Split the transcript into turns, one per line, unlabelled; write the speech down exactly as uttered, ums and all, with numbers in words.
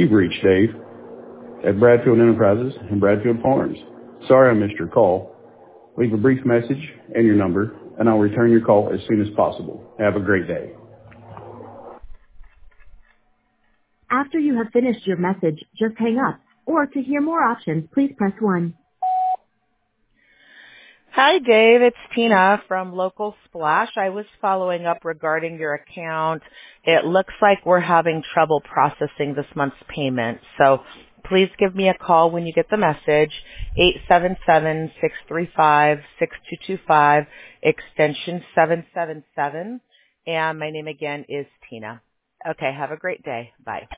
You've reached Dave at Bradfield Enterprises and Bradfield Farms. Sorry I missed your call. Leave a brief message and your number, and I'll return your call as soon as possible. Have a great day.
After you have finished your message, just hang up. Or to hear more options, please press one.
Hi, Dave. It's Tina from Local Splash. I was following up regarding your account. It looks like we're having trouble processing this month's payment. So please give me a call when you get the message, eight seven seven, six three five, six two two five, extension seven seven seven. And my name again is Tina. Okay, have a great day. Bye.